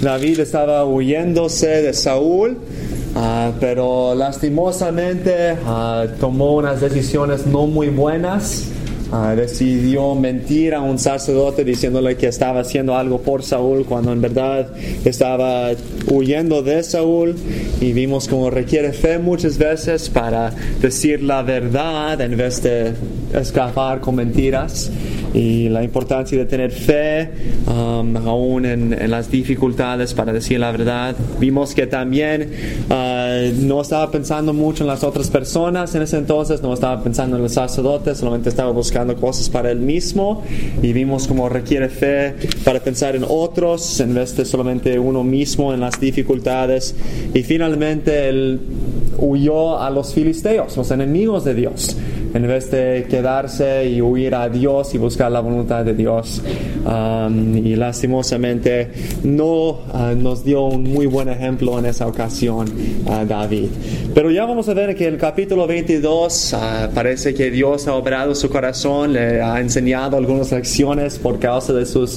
David estaba huyéndose de Saúl, pero lastimosamente tomó unas decisiones no muy buenas. Decidió mentir a un sacerdote diciéndole que estaba haciendo algo por Saúl cuando en verdad estaba huyendo de Saúl, y vimos cómo requiere fe muchas veces para decir la verdad en vez de escapar con mentiras, y la importancia de tener fe aún en las dificultades para decir la verdad. Vimos que también no estaba pensando mucho en las otras personas en ese entonces, no estaba pensando en los sacerdotes, solamente estaba buscando cosas para él mismo, y vimos cómo requiere fe para pensar en otros en vez de solamente uno mismo en las dificultades. Y finalmente él huyó a los filisteos, los enemigos de Dios, en vez de quedarse y huir a Dios y buscar la voluntad de Dios. Y lastimosamente no nos dio un muy buen ejemplo en esa ocasión David. Pero ya vamos a ver que el capítulo 22 parece que Dios ha obrado su corazón, le ha enseñado algunas lecciones por causa de sus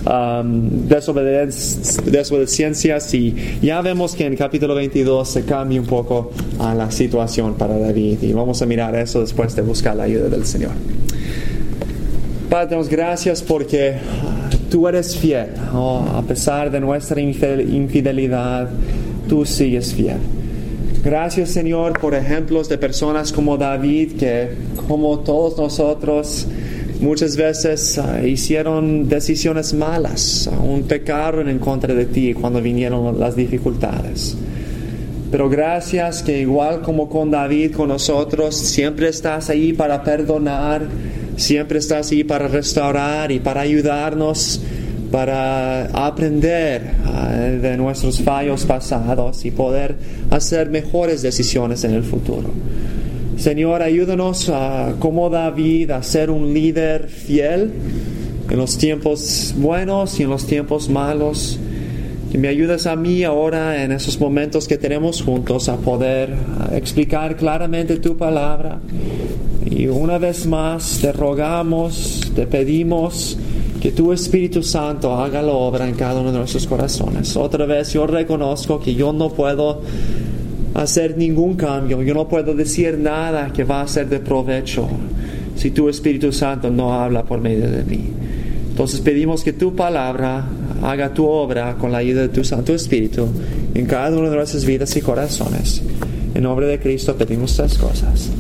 desobediencias, y ya vemos que en el capítulo 22 se cambia un poco la situación para David, y vamos a mirar eso después de buscar la ayuda del Señor. Padre, te damos gracias porque tú eres fiel, a pesar de nuestra infidelidad, tú sigues fiel. Gracias, Señor, por ejemplos de personas como David, que como todos nosotros muchas veces hicieron decisiones malas, aún pecaron en contra de ti cuando vinieron las dificultades. Pero gracias que igual como con David, con nosotros, siempre estás ahí para perdonar, siempre estás ahí para restaurar y para ayudarnos, para aprender de nuestros fallos pasados y poder hacer mejores decisiones en el futuro. Señor, ayúdanos como David a ser un líder fiel en los tiempos buenos y en los tiempos malos. Que me ayudes a mí ahora en esos momentos que tenemos juntos a poder explicar claramente tu palabra. Y una vez más te rogamos, te pedimos que tu Espíritu Santo haga la obra en cada uno de nuestros corazones. Otra vez yo reconozco que yo no puedo hacer ningún cambio, yo no puedo decir nada que va a ser de provecho si tu Espíritu Santo no habla por medio de mí. Entonces pedimos que tu palabra haga tu obra con la ayuda de tu Santo Espíritu en cada una de nuestras vidas y corazones. En nombre de Cristo pedimos estas cosas.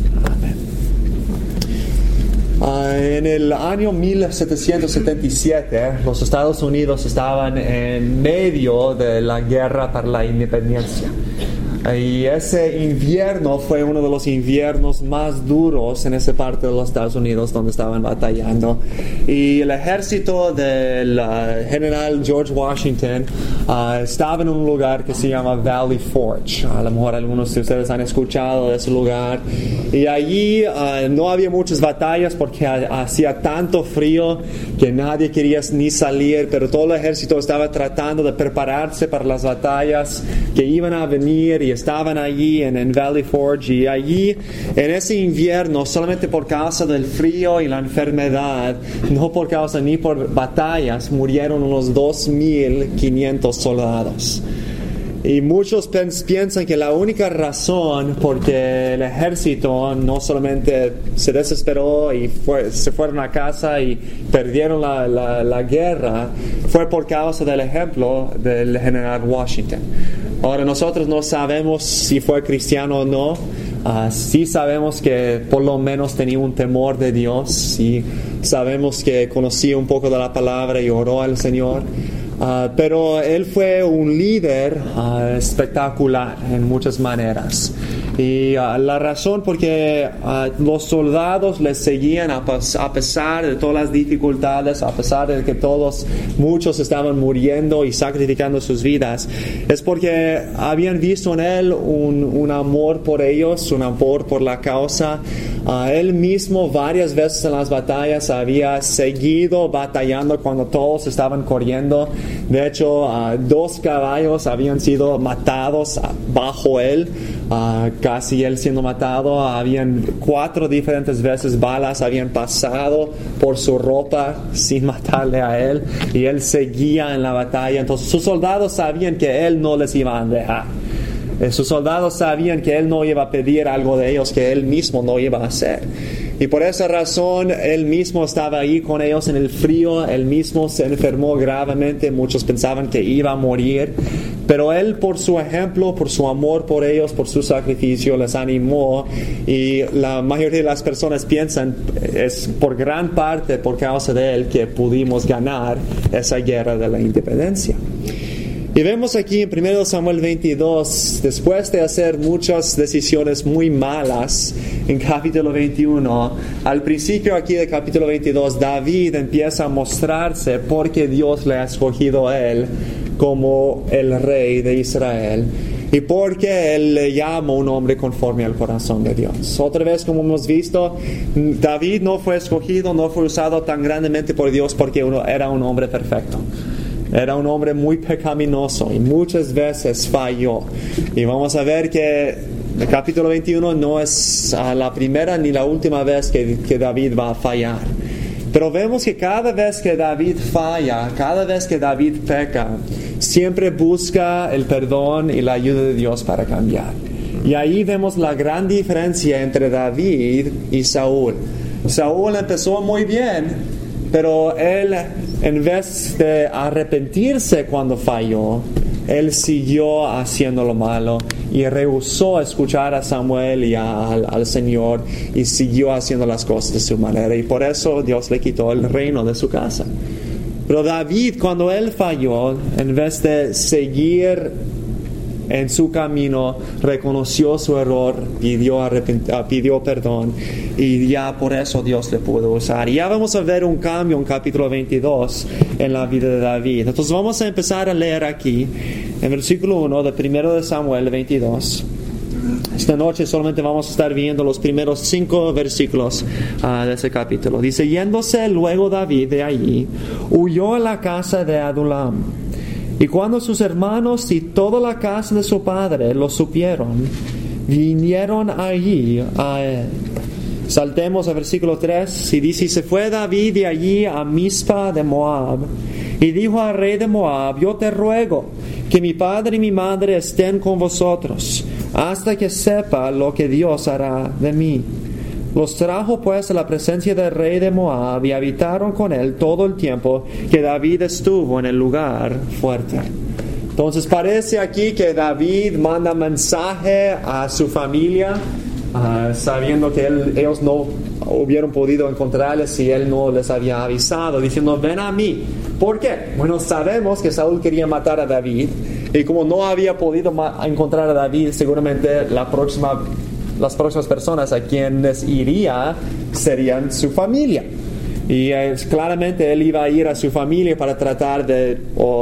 Amén. En el año 1777, los Estados Unidos estaban en medio de la guerra para la independencia. Y ese invierno fue uno de los inviernos más duros en esa parte de los Estados Unidos donde estaban batallando. Y el ejército del general George Washington estaba en un lugar que se llama Valley Forge. A lo mejor algunos de ustedes han escuchado de ese lugar. Y allí no había muchas batallas porque hacía tanto frío que nadie quería ni salir, pero todo el ejército estaba tratando de prepararse para las batallas que iban a venir, y estaban allí en Valley Forge. Y allí en ese invierno, solamente por causa del frío y la enfermedad, no por causa ni por batallas, murieron unos 2,500 soldados. Y muchos piensan que la única razón porque el ejército no solamente se desesperó y se fueron a casa y perdieron la guerra, fue por causa del ejemplo del general Washington. Ahora nosotros no sabemos si fue cristiano o no. Sí sabemos que por lo menos tenía un temor de Dios. Sí sabemos que conocía un poco de la palabra y oró al Señor. Pero él fue un líder espectacular en muchas maneras. Y la razón porque los soldados les seguían a pesar de todas las dificultades, a pesar de que muchos estaban muriendo y sacrificando sus vidas, es porque habían visto en él un amor por ellos, un amor por la causa. Él mismo varias veces en las batallas había seguido batallando cuando todos estaban corriendo. De hecho, 2 caballos habían sido matados bajo él. casi él siendo matado. Habían 4 diferentes veces balas habían pasado por su ropa sin matarle a él, y él seguía en la batalla. Entonces sus soldados sabían que él no les iba a dejar. Sus soldados sabían que él no iba a pedir algo de ellos que él mismo no iba a hacer. Y por esa razón, él mismo estaba ahí con ellos en el frío. Él mismo se enfermó gravemente. Muchos pensaban que iba a morir. Pero él, por su ejemplo, por su amor por ellos, por su sacrificio, les animó. Y la mayoría de las personas piensan, es por gran parte por causa de él que pudimos ganar esa guerra de la independencia. Y vemos aquí en 1 Samuel 22, después de hacer muchas decisiones muy malas en capítulo 21, al principio aquí del capítulo 22, David empieza a mostrarse porque Dios le ha escogido a él como el rey de Israel y porque él le llama un hombre conforme al corazón de Dios. Otra vez, como hemos visto, David no fue escogido, no fue usado tan grandemente por Dios porque era un hombre perfecto. Era un hombre muy pecaminoso y muchas veces falló. Y vamos a ver que el capítulo 21 no es la primera ni la última vez que David va a fallar. Pero vemos que cada vez que David falla, cada vez que David peca, siempre busca el perdón y la ayuda de Dios para cambiar. Y ahí vemos la gran diferencia entre David y Saúl. Saúl empezó muy bien, pero él, en vez de arrepentirse cuando falló, él siguió haciendo lo malo y rehusó escuchar a Samuel y al Señor y siguió haciendo las cosas de su manera, y por eso Dios le quitó el reino de su casa. Pero David, cuando él falló, en vez de seguir en su camino, reconoció su error, pidió perdón, y ya por eso Dios le pudo usar. Y ya vamos a ver un cambio en capítulo 22 en la vida de David. Entonces vamos a empezar a leer aquí en versículo 1 de 1 Samuel 22. Esta noche solamente vamos a estar viendo los primeros 5 versículos de ese capítulo. Dice: yéndose luego David de allí, huyó a la casa de Adulam. Y cuando sus hermanos y toda la casa de su padre lo supieron, vinieron allí a él. Saltemos al versículo 3, y dice: y se fue David de allí a Mizpa de Moab, y dijo al rey de Moab: yo te ruego que mi padre y mi madre estén con vosotros, hasta que sepa lo que Dios hará de mí. Los trajo pues a la presencia del rey de Moab, y habitaron con él todo el tiempo que David estuvo en el lugar fuerte. Entonces parece aquí que David manda mensaje a su familia, sabiendo que ellos no hubieran podido encontrarles si él no les había avisado, diciendo: ven a mí. ¿Por qué? Bueno, sabemos que Saúl quería matar a David, y como no había podido encontrar a David, seguramente las próximas personas a quienes iría serían su familia. Y claramente él iba a ir a su familia para tratar de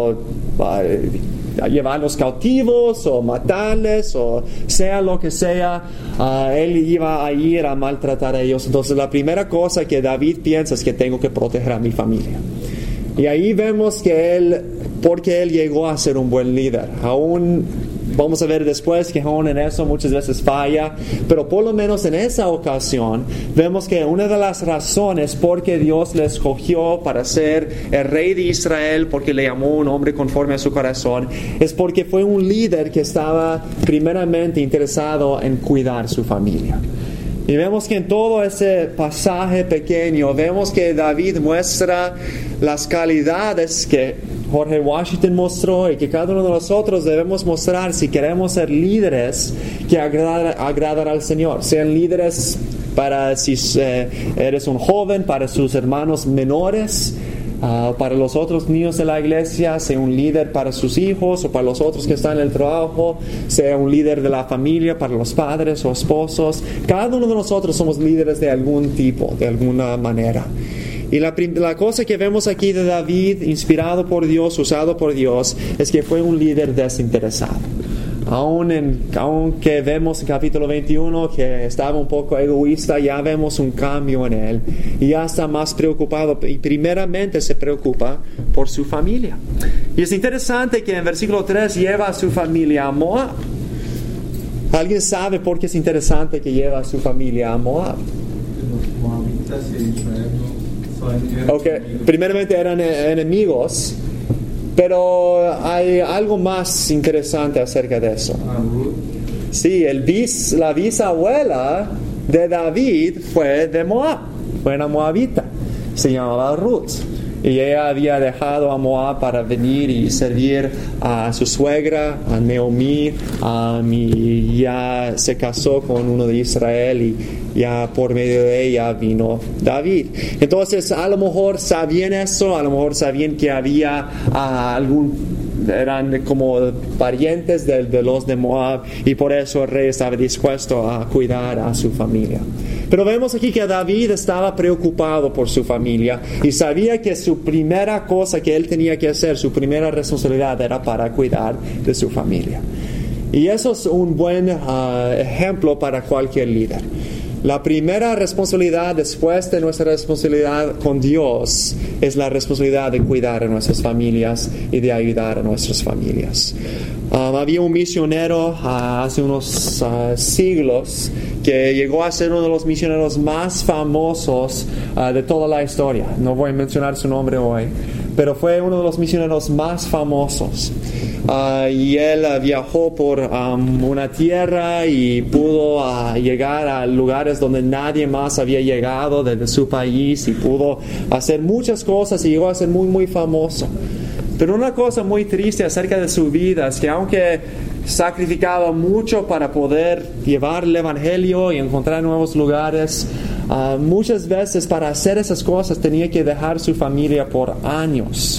llevarlos cautivos o matarles, o sea lo que sea. Él iba a ir a maltratar a ellos. Entonces la primera cosa que David piensa es que tengo que proteger a mi familia. Y ahí vemos que porque él llegó a ser un buen líder. Vamos a ver después que aún en eso muchas veces falla, pero por lo menos en esa ocasión vemos que una de las razones por que Dios le escogió para ser el rey de Israel, porque le llamó un hombre conforme a su corazón, es porque fue un líder que estaba primeramente interesado en cuidar su familia. Y vemos que en todo ese pasaje pequeño vemos que David muestra las calidades que Jorge Washington mostró y que cada uno de nosotros debemos mostrar si queremos ser líderes que agradan al Señor. Sean líderes para si eres un joven, para sus hermanos menores, para los otros niños de la iglesia, sea un líder para sus hijos o para los otros que están en el trabajo, sea un líder de la familia para los padres o esposos. Cada uno de nosotros somos líderes de algún tipo, de alguna manera. Y la cosa que vemos aquí de David, inspirado por Dios, usado por Dios, es que fue un líder desinteresado. Aunque vemos en capítulo 21 que estaba un poco egoísta, ya vemos un cambio en él. Y ya está más preocupado, y primeramente se preocupa por su familia. Y es interesante que en versículo 3 lleva a su familia a Moab. ¿Alguien sabe por qué es interesante que lleva a su familia a Moab? Los moabitas y Israel no son Okay. Primeramente eran enemigos, pero hay algo más interesante acerca de eso. Ruth. Sí, la bisabuela de David fue de Moab, fue una moabita, se llamaba Ruth. Y ella había dejado a Moab para venir y servir a su suegra, a Naomi, y ya se casó con uno de Israel y ya por medio de ella vino David. Entonces a lo mejor sabían eso, a lo mejor sabían que había eran como parientes de los de Moab, y por eso el rey estaba dispuesto a cuidar a su familia. Pero vemos aquí que David estaba preocupado por su familia y sabía que su primera cosa que él tenía que hacer, su primera responsabilidad era para cuidar de su familia. Y eso es un buen ejemplo para cualquier líder. La primera responsabilidad después de nuestra responsabilidad con Dios es la responsabilidad de cuidar a nuestras familias y de ayudar a nuestras familias. Había un misionero hace unos siglos que llegó a ser uno de los misioneros más famosos de toda la historia. No voy a mencionar su nombre hoy, pero fue uno de los misioneros más famosos. Y él viajó por una tierra y pudo llegar a lugares donde nadie más había llegado desde su país, y pudo hacer muchas cosas y llegó a ser muy, muy famoso. Pero una cosa muy triste acerca de su vida es que aunque sacrificaba mucho para poder llevar el evangelio y encontrar nuevos lugares, muchas veces para hacer esas cosas tenía que dejar su familia por años.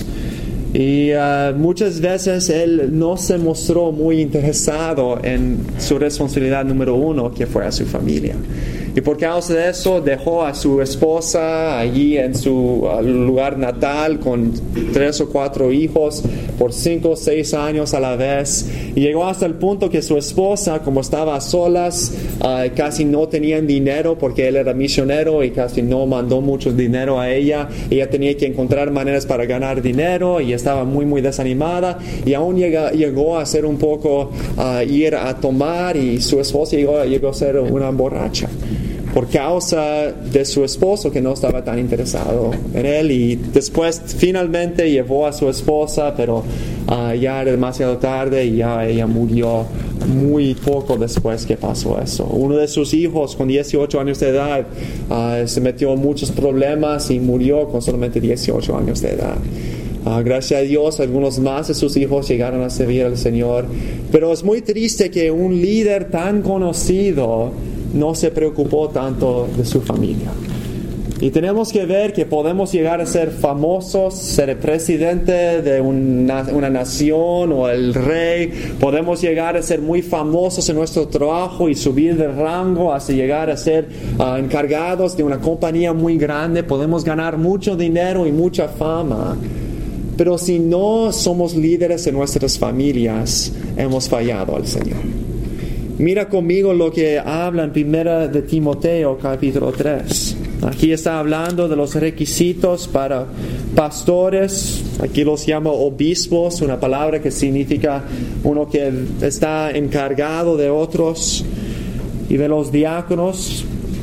Y muchas veces él no se mostró muy interesado en su responsabilidad número uno, que fue a su familia. Y por causa de eso dejó a su esposa allí en su lugar natal con 3 o 4 hijos por 5 o 6 años a la vez. Y llegó hasta el punto que su esposa, como estaba a solas, casi no tenían dinero porque él era misionero y casi no mandó mucho dinero a ella. Ella tenía que encontrar maneras para ganar dinero y estaba muy, muy desanimada. Y aún llegó a ser un poco ir a tomar, y su esposa llegó a ser una borracha por causa de su esposo, que no estaba tan interesado en él. Y después finalmente llevó a su esposa, pero ya era demasiado tarde y ya ella murió muy poco después que pasó eso. Uno de sus hijos con 18 años de edad se metió en muchos problemas y murió con solamente 18 años de edad. Gracias a Dios, algunos más de sus hijos llegaron a servir al Señor. Pero es muy triste que un líder tan conocido no se preocupó tanto de su familia. Y tenemos que ver que podemos llegar a ser famosos, ser el presidente de una nación o el rey. Podemos llegar a ser muy famosos en nuestro trabajo y subir de rango hasta llegar a ser encargados de una compañía muy grande. Podemos ganar mucho dinero y mucha fama. Pero si no somos líderes en nuestras familias, hemos fallado al Señor. Mira conmigo lo que habla en 1 de Timoteo capítulo 3. Aquí está hablando de los requisitos para pastores. Aquí los llama obispos, una palabra que significa uno que está encargado de otros, y de los diáconos.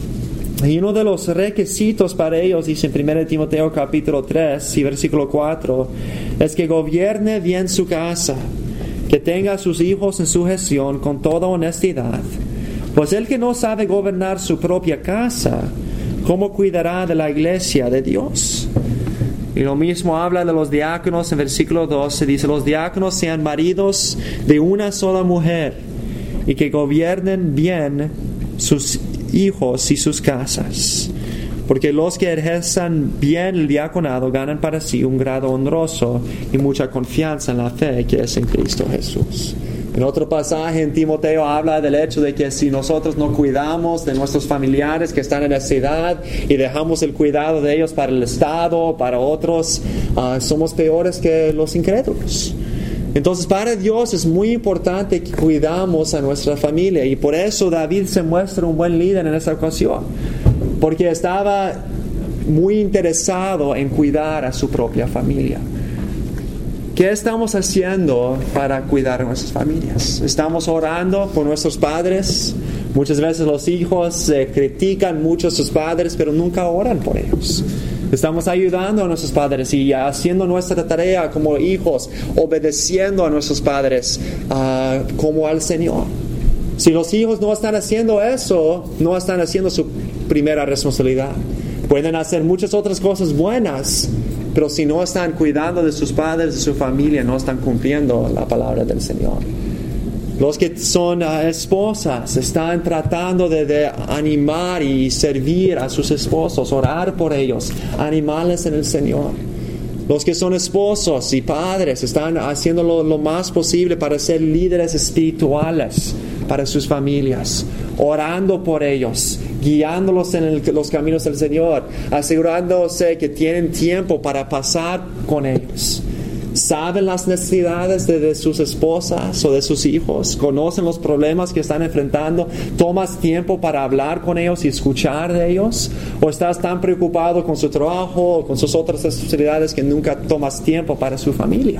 Y uno de los requisitos para ellos, dice en 1 de Timoteo capítulo 3 y versículo 4, es que gobierne bien su casa, que tenga a sus hijos en sujeción con toda honestidad. Pues el que no sabe gobernar su propia casa, ¿cómo cuidará de la iglesia de Dios? Y lo mismo habla de los diáconos en versículo 12. Dice: los diáconos sean maridos de una sola mujer, y que gobiernen bien sus hijos y sus casas. Porque los que ejerzan bien el diaconado ganan para sí un grado honroso y mucha confianza en la fe que es en Cristo Jesús. En otro pasaje en Timoteo habla del hecho de que si nosotros no cuidamos de nuestros familiares que están en necesidad y dejamos el cuidado de ellos para el Estado, para otros, somos peores que los incrédulos. Entonces, para Dios es muy importante que cuidamos a nuestra familia, y por eso David se muestra un buen líder en esta ocasión, porque estaba muy interesado en cuidar a su propia familia. ¿Qué estamos haciendo para cuidar a nuestras familias? ¿Estamos orando por nuestros padres? Muchas veces los hijos critican mucho a sus padres, pero nunca oran por ellos. Estamos ayudando a nuestros padres y haciendo nuestra tarea como hijos, obedeciendo a nuestros padres como al Señor. Si los hijos no están haciendo eso, no están haciendo su primera responsabilidad. Pueden hacer muchas otras cosas buenas, pero si no están cuidando de sus padres, de su familia, no están cumpliendo la palabra del Señor. Los que son esposas están tratando de animar y servir a sus esposos, orar por ellos, animarles en el Señor. Los que son esposos y padres están haciendo lo más posible para ser líderes espirituales para sus familias, orando por ellos, guiándolos en los caminos del Señor, asegurándose que tienen tiempo para pasar con ellos. Saben las necesidades de sus esposas o de sus hijos, conocen los problemas que están enfrentando. ¿Tomas tiempo para hablar con ellos y escuchar de ellos? ¿O estás tan preocupado con su trabajo o con sus otras responsabilidades que nunca tomas tiempo para su familia?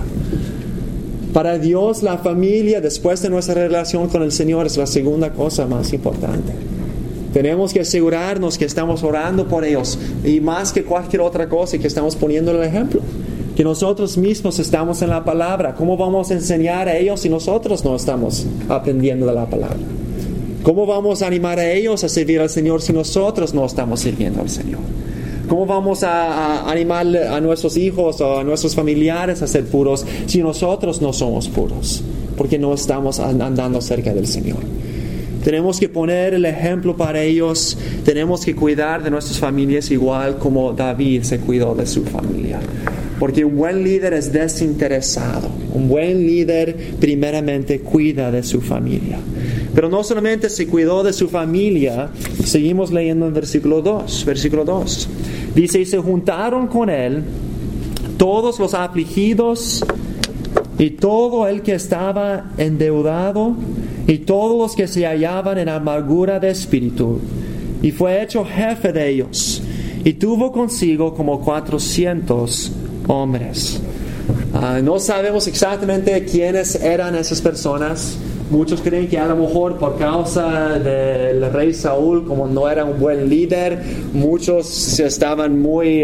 Para Dios, la familia, después de nuestra relación con el Señor, es la segunda cosa más importante. Tenemos que asegurarnos que estamos orando por ellos y más que cualquier otra cosa, que estamos poniendo el ejemplo. Que nosotros mismos estamos en la palabra. ¿Cómo vamos a enseñar a ellos si nosotros no estamos aprendiendo de la palabra? ¿Cómo vamos a animar a ellos a servir al Señor si nosotros no estamos sirviendo al Señor? ¿Cómo vamos a animar a nuestros hijos o a nuestros familiares a ser puros si nosotros no somos puros? Porque no estamos andando cerca del Señor. Tenemos que poner el ejemplo para ellos. Tenemos que cuidar de nuestras familias igual como David se cuidó de su familia. Porque un buen líder es desinteresado. Un buen líder primeramente cuida de su familia. Pero no solamente se cuidó de su familia, seguimos leyendo en versículo 2. Dice, y se juntaron con él todos los afligidos y todo el que estaba endeudado y todos los que se hallaban en amargura de espíritu, y fue hecho jefe de ellos, y tuvo consigo como 400 hombres. No sabemos exactamente quiénes eran esas personas. Muchos creen que a lo mejor por causa del rey Saúl, como no era un buen líder, muchos estaban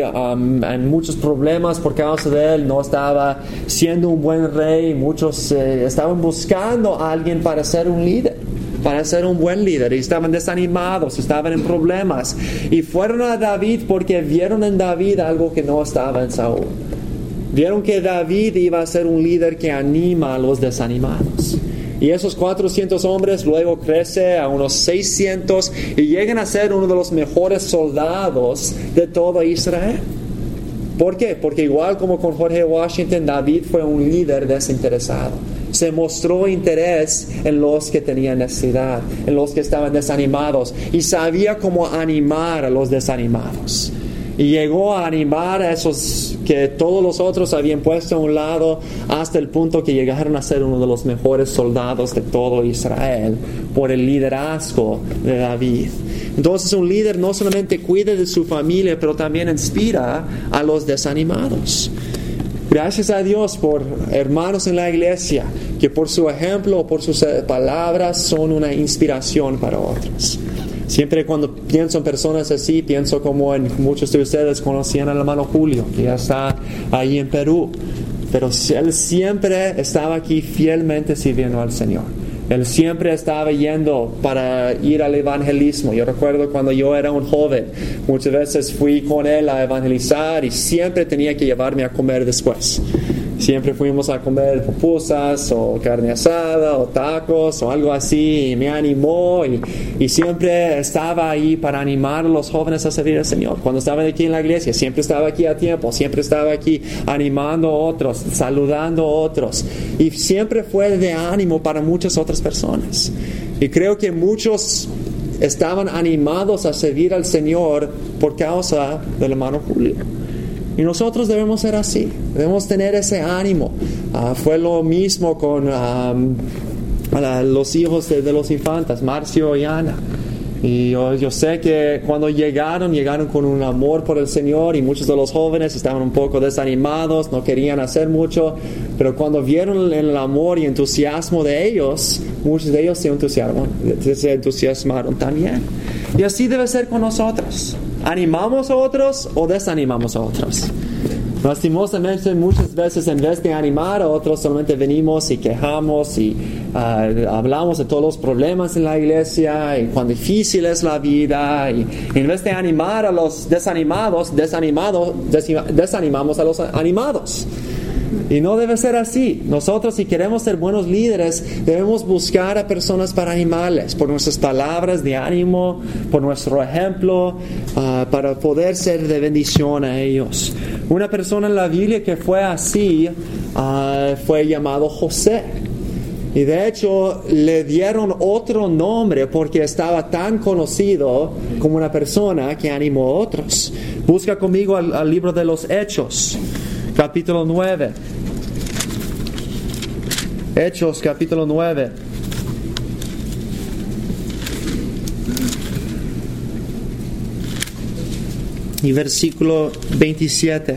en muchos problemas por causa de él, no estaba siendo un buen rey. Muchos estaban buscando a alguien para ser un líder, para ser un buen líder, y estaban desanimados, estaban en problemas, y fueron a David porque vieron en David algo que no estaba en Saúl. Vieron que David iba a ser un líder que anima a los desanimados. Y esos 400 hombres luego crece a unos 600 y llegan a ser uno de los mejores soldados de todo Israel. ¿Por qué? Porque igual como con George Washington, David fue un líder desinteresado. Se mostró interés en los que tenían necesidad, en los que estaban desanimados, y sabía cómo animar a los desanimados. Y llegó a animar a esos que todos los otros habían puesto a un lado, hasta el punto que llegaron a ser uno de los mejores soldados de todo Israel por el liderazgo de David. Entonces un líder no solamente cuida de su familia, pero también inspira a los desanimados. Gracias a Dios por hermanos en la iglesia que por su ejemplo o por sus palabras son una inspiración para otros. Siempre cuando pienso en personas así, pienso como en muchos de ustedes conocían al hermano Julio, que ya está ahí en Perú. Pero él siempre estaba aquí fielmente sirviendo al Señor. Él siempre estaba yendo para ir al evangelismo. Yo recuerdo cuando yo era un joven, muchas veces fui con él a evangelizar y siempre tenía que llevarme a comer después. Siempre fuimos a comer pupusas o carne asada o tacos o algo así, y me animó y siempre estaba ahí para animar a los jóvenes a servir al Señor. Cuando estaba aquí en la iglesia, siempre estaba aquí a tiempo, siempre estaba aquí animando a otros, saludando a otros, y siempre fue de ánimo para muchas otras personas. Y creo que muchos estaban animados a servir al Señor por causa del hermano Julio. Y nosotros debemos ser así, debemos tener ese ánimo. Fue lo mismo con los hijos de los infantes, Marcio y Ana. Y yo sé que cuando llegaron con un amor por el Señor, y muchos de los jóvenes estaban un poco desanimados, no querían hacer mucho, pero cuando vieron el amor y entusiasmo de ellos, muchos de ellos se entusiasmaron también. Y así debe ser con nosotros. ¿Animamos a otros o desanimamos a otros? Lastimosamente, muchas veces en vez de animar a otros, solamente venimos y quejamos y hablamos de todos los problemas en la iglesia y cuán difícil es la vida. Y en vez de animar a los desanimamos a los animados. Y no debe ser así. Nosotros, si queremos ser buenos líderes, debemos buscar a personas para animarles, por nuestras palabras de ánimo, por nuestro ejemplo, para poder ser de bendición a ellos. Una persona en la Biblia que fue así fue llamado José. Y de hecho le dieron otro nombre porque estaba tan conocido como una persona que animó a otros. Busca conmigo al libro de los Hechos, capítulo 9. Hechos, capítulo 9. Y versículo 27.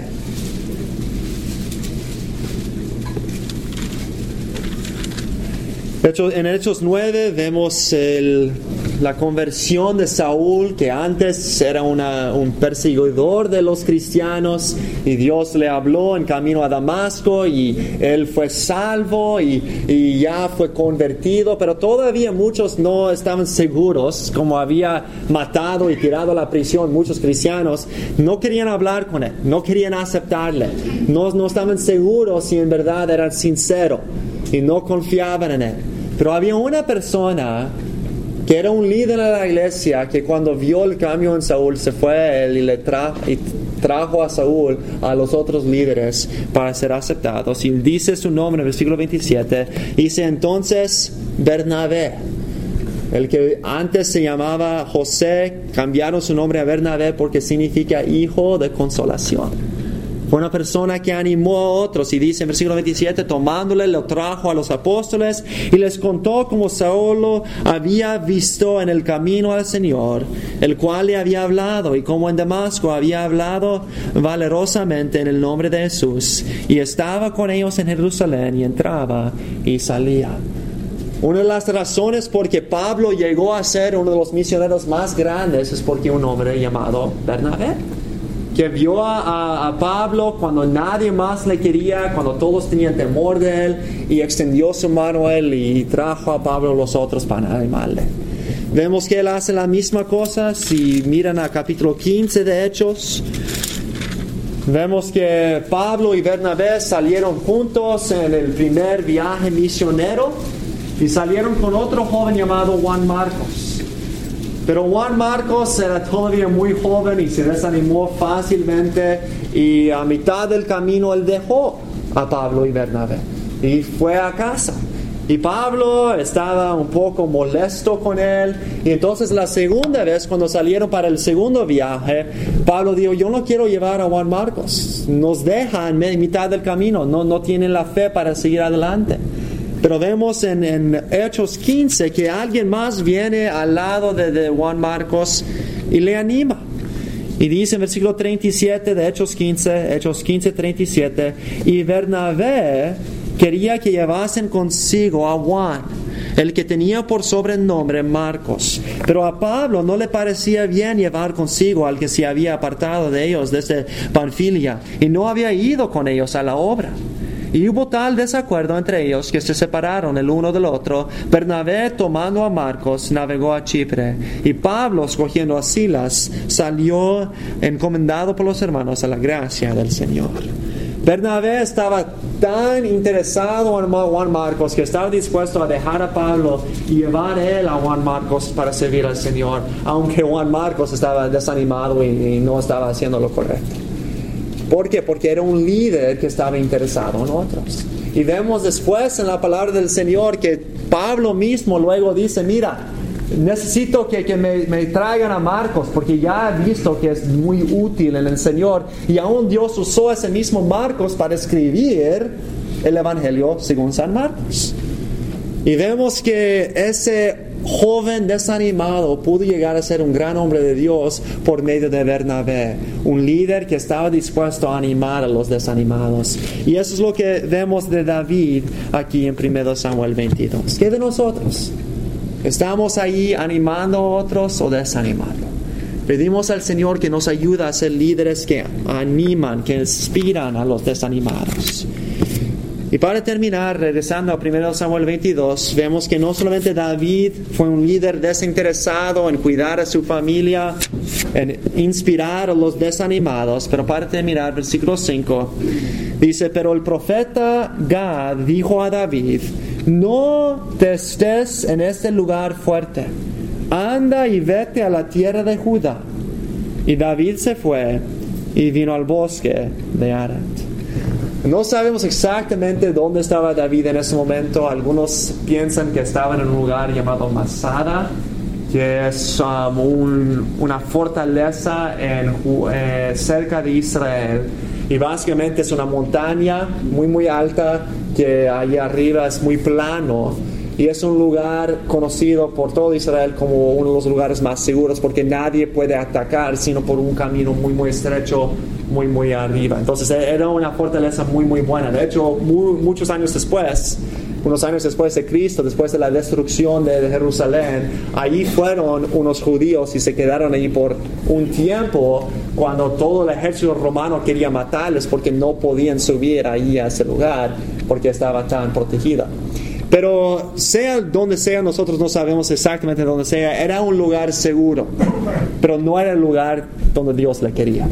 En Hechos 9 vemos la conversión de Saúl, que antes era un perseguidor de los cristianos, y Dios le habló en camino a Damasco y él fue salvo y ya fue convertido, pero todavía muchos no estaban seguros. Como había matado y tirado a la prisión muchos cristianos, no querían hablar con él, no querían aceptarle, no estaban seguros si en verdad era sincero y no confiaban en él. Pero había una persona que era un líder de la iglesia, que cuando vio el cambio en Saúl, se fue a él y trajo a Saúl a los otros líderes para ser aceptados. Y dice su nombre en el versículo 27. Dice entonces Bernabé, el que antes se llamaba José, cambiaron su nombre a Bernabé porque significa hijo de consolación. Fue una persona que animó a otros, y dice en versículo 27, tomándole lo trajo a los apóstoles y les contó cómo Saulo había visto en el camino al Señor, el cual le había hablado, y cómo en Damasco había hablado valerosamente en el nombre de Jesús, y estaba con ellos en Jerusalén, y entraba y salía. Una de las razones por que Pablo llegó a ser uno de los misioneros más grandes es porque un hombre llamado Bernabé, que vio a Pablo cuando nadie más le quería, cuando todos tenían temor de él, y extendió su mano a él y trajo a Pablo los otros para animarle. Vemos que él hace la misma cosa. Si miran al capítulo 15 de Hechos, vemos que Pablo y Bernabé salieron juntos en el primer viaje misionero, y salieron con otro joven llamado Juan Marcos. Pero Juan Marcos era todavía muy joven y se desanimó fácilmente, y a mitad del camino él dejó a Pablo y Bernabé y fue a casa. Y Pablo estaba un poco molesto con él, y entonces la segunda vez, cuando salieron para el segundo viaje, Pablo dijo: yo no quiero llevar a Juan Marcos, nos deja en mitad del camino, no tienen la fe para seguir adelante. Pero vemos en Hechos 15 que alguien más viene al lado de Juan Marcos y le anima. Y dice en versículo 37 de Hechos 15, 37, y Bernabé quería que llevasen consigo a Juan, el que tenía por sobrenombre Marcos. Pero a Pablo no le parecía bien llevar consigo al que se había apartado de ellos desde Panfilia y no había ido con ellos a la obra. Y hubo tal desacuerdo entre ellos que se separaron el uno del otro. Bernabé, tomando a Marcos, navegó a Chipre, y Pablo, escogiendo a Silas, salió encomendado por los hermanos a la gracia del Señor. Bernabé estaba tan interesado en Juan Marcos que estaba dispuesto a dejar a Pablo y llevar él a Juan Marcos para servir al Señor, aunque Juan Marcos estaba desanimado y no estaba haciendo lo correcto. ¿Por qué? Porque era un líder que estaba interesado en otros. Y vemos después en la palabra del Señor que Pablo mismo luego dice: mira, necesito que me traigan a Marcos, porque ya he visto que es muy útil en el Señor. Y aún Dios usó ese mismo Marcos para escribir el Evangelio según San Marcos. Y vemos que ese joven desanimado pudo llegar a ser un gran hombre de Dios por medio de Bernabé, un líder que estaba dispuesto a animar a los desanimados. Y eso es lo que vemos de David aquí en 1 Samuel 22. ¿Qué de nosotros? ¿Estamos ahí animando a otros o desanimando? Pedimos al Señor que nos ayude a ser líderes que animan, que inspiran a los desanimados. Y para terminar, regresando a 1 Samuel 22, vemos que no solamente David fue un líder desinteresado en cuidar a su familia, en inspirar a los desanimados, pero para terminar, versículo 5, dice, pero el profeta Gad dijo a David, no te estés en este lugar fuerte, anda y vete a la tierra de Judá. Y David se fue y vino al bosque de Arat. No sabemos exactamente dónde estaba David en ese momento. Algunos piensan que estaba en un lugar llamado Masada, que es una fortaleza cerca de Israel. Y básicamente es una montaña muy alta que allá arriba es muy plano. Y es un lugar conocido por todo Israel como uno de los lugares más seguros porque nadie puede atacar sino por un camino muy estrecho, muy arriba. Entonces era una fortaleza muy buena. De hecho, muchos años después, unos años después de Cristo, después de la destrucción de Jerusalén, allí fueron unos judíos y se quedaron allí por un tiempo cuando todo el ejército romano quería matarles porque no podían subir ahí a ese lugar porque estaba tan protegida. Pero sea donde sea, nosotros no sabemos exactamente dónde sea, era un lugar seguro, pero no era el lugar donde Dios le quería.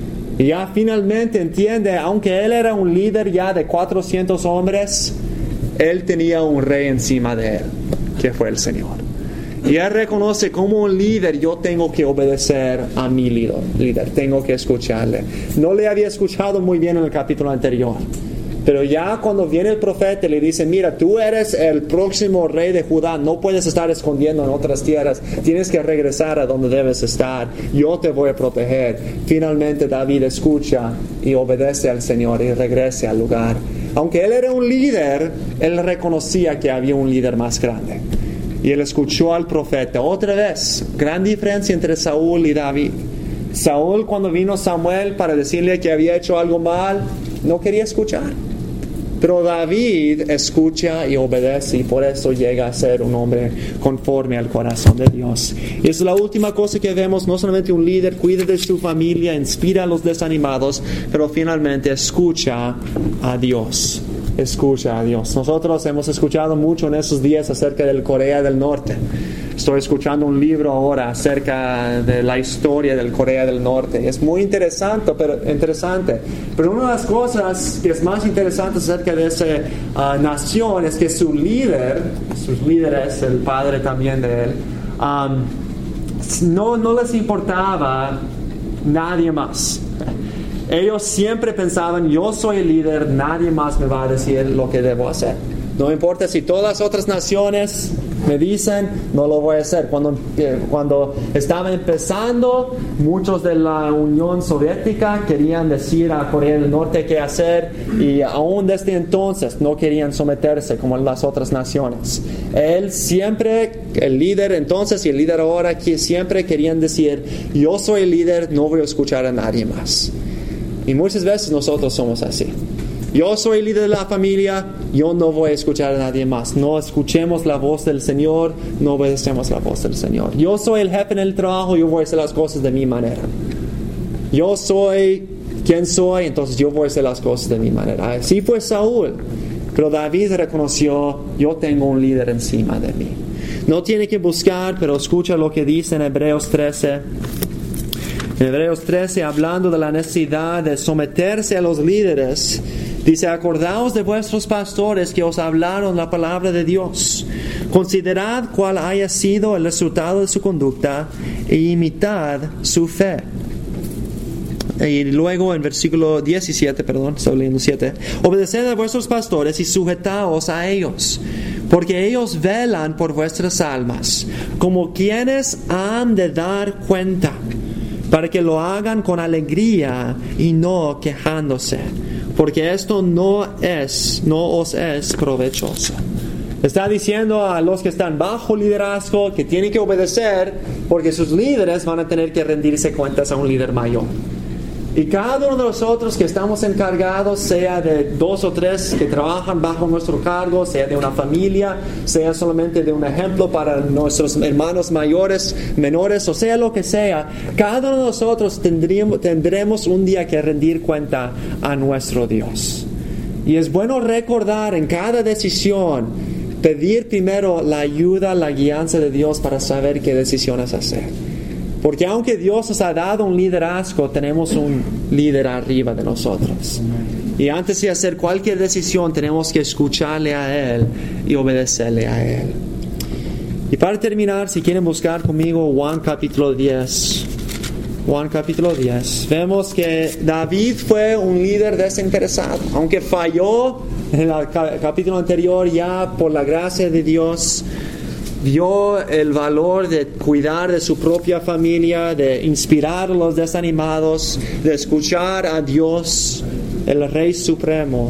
Y ya finalmente entiende, aunque él era un líder ya de 400 hombres, él tenía un rey encima de él, que fue el Señor. Y él reconoce como un líder, yo tengo que obedecer a mi líder, tengo que escucharle. No le había escuchado muy bien en el capítulo anterior. Pero ya cuando viene el profeta y le dice, mira, tú eres el próximo rey de Judá, no puedes estar escondiendo en otras tierras, tienes que regresar a donde debes estar, yo te voy a proteger. Finalmente David escucha y obedece al Señor y regresa al lugar. Aunque él era un líder, él reconocía que había un líder más grande. Y él escuchó al profeta. Otra vez, gran diferencia entre Saúl y David. Saúl, cuando vino Samuel para decirle que había hecho algo mal, no quería escuchar. Pero David escucha y obedece y por eso llega a ser un hombre conforme al corazón de Dios. Y es la última cosa que vemos, no solamente un líder cuida de su familia, inspira a los desanimados, pero finalmente escucha a Dios. Escucha a Dios. Nosotros hemos escuchado mucho en esos días acerca del Corea del Norte. Estoy escuchando un libro ahora acerca de la historia del Corea del Norte. Es muy interesante, pero una de las cosas que es más interesante acerca de esa nación es que sus líderes, el padre también de él, no les importaba nadie más. Ellos siempre pensaban, yo soy el líder, nadie más me va a decir lo que debo hacer. No importa si todas las otras naciones me dicen, no lo voy a hacer. Cuando estaba empezando, muchos de la Unión Soviética querían decir a Corea del Norte qué hacer y aún desde entonces no querían someterse como las otras naciones. Él siempre, el líder entonces y el líder ahora, que siempre querían decir, yo soy el líder, no voy a escuchar a nadie más. Y muchas veces nosotros somos así. Yo soy el líder de la familia, yo no voy a escuchar a nadie más. No escuchemos la voz del Señor, no obedecemos la voz del Señor. Yo soy el jefe en el trabajo, yo voy a hacer las cosas de mi manera. Yo soy quien soy, entonces yo voy a hacer las cosas de mi manera. Así fue Saúl. Pero David reconoció, yo tengo un líder encima de mí. No tiene que buscar, pero escucha lo que dice en Hebreos 13. En Hebreos 13, hablando de la necesidad de someterse a los líderes, dice, acordaos de vuestros pastores que os hablaron la palabra de Dios. Considerad cuál haya sido el resultado de su conducta e imitad su fe. Y luego en versículo 17, estoy leyendo 7. Obedeced a vuestros pastores y sujetaos a ellos, porque ellos velan por vuestras almas, como quienes han de dar cuenta, para que lo hagan con alegría y no quejándose, porque esto no os es provechoso. Está diciendo a los que están bajo liderazgo que tienen que obedecer porque sus líderes van a tener que rendirse cuentas a un líder mayor. Y cada uno de nosotros que estamos encargados, sea de 2 o 3 que trabajan bajo nuestro cargo, sea de una familia, sea solamente de un ejemplo para nuestros hermanos menores, o sea lo que sea, cada uno de nosotros tendremos un día que rendir cuenta a nuestro Dios. Y es bueno recordar en cada decisión, pedir primero la ayuda, la guianza de Dios para saber qué decisiones hacer. Porque aunque Dios nos ha dado un liderazgo, tenemos un líder arriba de nosotros. Y antes de hacer cualquier decisión, tenemos que escucharle a Él y obedecerle a Él. Y para terminar, si quieren buscar conmigo Juan capítulo 10. Juan capítulo 10. Vemos que David fue un líder desinteresado. Aunque falló en el capítulo anterior, ya por la gracia de Dios vio el valor de cuidar de su propia familia, de inspirar a los desanimados, de escuchar a Dios, el Rey Supremo.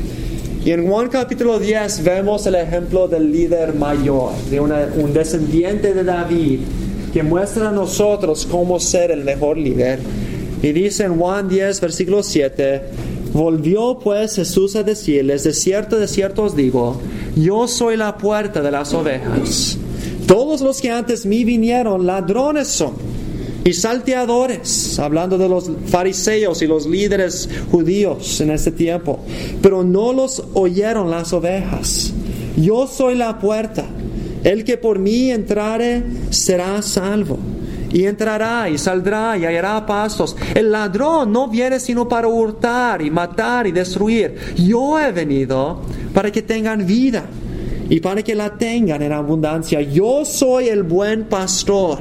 Y en Juan capítulo 10 vemos el ejemplo del líder mayor, de un descendiente de David, que muestra a nosotros cómo ser el mejor líder. Y dice en Juan 10, versículo 7, volvió pues Jesús a decirles, de cierto os digo, yo soy la puerta de las ovejas. Todos los que antes mí vinieron, ladrones son y salteadores, hablando de los fariseos y los líderes judíos en ese tiempo, pero no los oyeron las ovejas. Yo soy la puerta. El que por mí entrare será salvo. Y entrará y saldrá y hallará pastos. El ladrón no viene sino para hurtar y matar y destruir. Yo he venido para que tengan vida y para que la tengan en abundancia. Yo soy el buen pastor.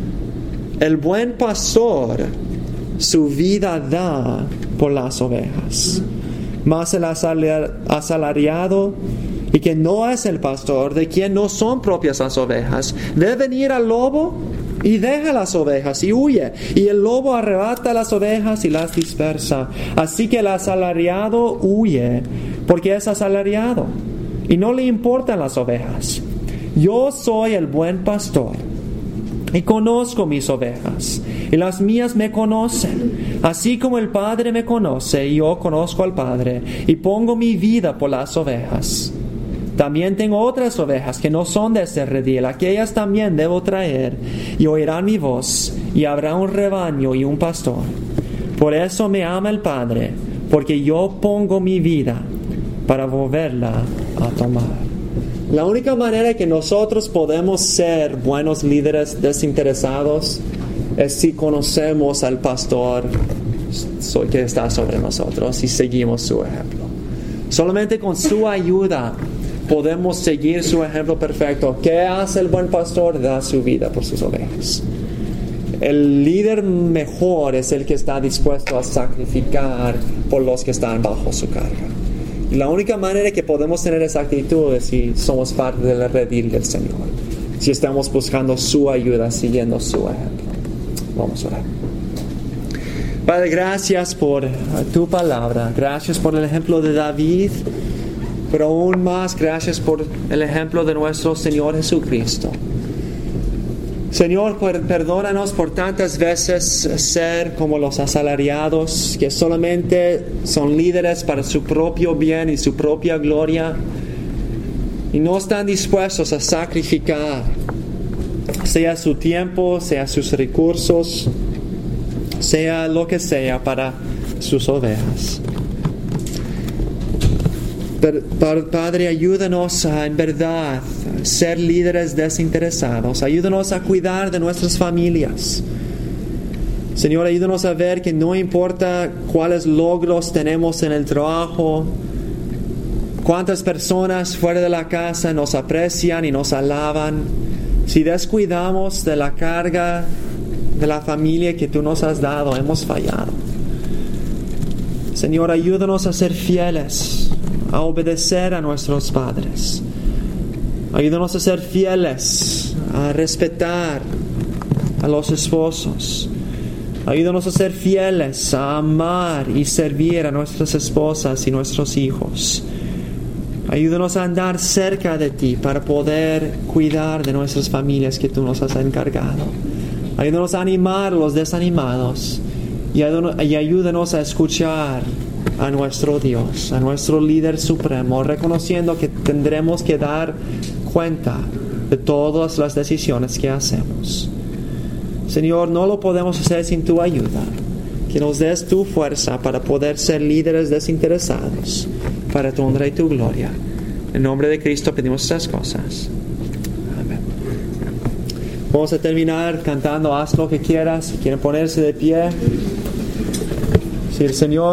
El buen pastor su vida da por las ovejas. Mas el asalariado, y que no es el pastor, de quien no son propias las ovejas, debe venir al lobo y deja las ovejas y huye, y el lobo arrebata las ovejas y las dispersa. Así que el asalariado huye porque es asalariado y no le importan las ovejas. Yo soy el buen pastor y conozco mis ovejas, y las mías me conocen, así como el Padre me conoce, y yo conozco al Padre, y pongo mi vida por las ovejas. También tengo otras ovejas que no son de este redil, aquellas también debo traer, y oirán mi voz, y habrá un rebaño y un pastor. Por eso me ama el Padre, porque yo pongo mi vida para volverla a tomar. La única manera que nosotros podemos ser buenos líderes desinteresados es si conocemos al pastor que está sobre nosotros y seguimos su ejemplo. Solamente con su ayuda podemos seguir su ejemplo perfecto. ¿Qué hace el buen pastor? Da su vida por sus ovejas. El líder mejor es el que está dispuesto a sacrificar por los que están bajo su carga. Y la única manera que podemos tener esa actitud es si somos parte del redil del Señor, si estamos buscando su ayuda, siguiendo su ejemplo. Vamos a orar. Padre, gracias por tu palabra, gracias por el ejemplo de David, pero aún más gracias por el ejemplo de nuestro Señor Jesucristo. Señor, perdónanos por tantas veces ser como los asalariados, que solamente son líderes para su propio bien y su propia gloria, y no están dispuestos a sacrificar, sea su tiempo, sea sus recursos, sea lo que sea para sus ovejas. Padre, ayúdanos a, en verdad, ser líderes desinteresados. Ayúdanos a cuidar de nuestras familias. Señor, ayúdanos a ver que no importa cuáles logros tenemos en el trabajo, cuántas personas fuera de la casa nos aprecian y nos alaban, si descuidamos de la carga de la familia que tú nos has dado, hemos fallado. Señor, ayúdanos a ser fieles, a obedecer a nuestros padres. Ayúdanos a ser fieles, a respetar a los esposos. Ayúdanos a ser fieles, a amar y servir a nuestras esposas y nuestros hijos. Ayúdanos a andar cerca de ti para poder cuidar de nuestras familias que tú nos has encargado. Ayúdanos a animar a los desanimados y ayúdanos a escuchar a nuestro Dios, a nuestro líder supremo, reconociendo que tendremos que dar cuenta de todas las decisiones que hacemos. Señor, no lo podemos hacer sin tu ayuda. Que nos des tu fuerza para poder ser líderes desinteresados, para tu honra y tu gloria. En nombre de Cristo pedimos estas cosas. Amén. Vamos a terminar cantando Haz lo que quieras. Si quieren ponerse de pie. Si el Señor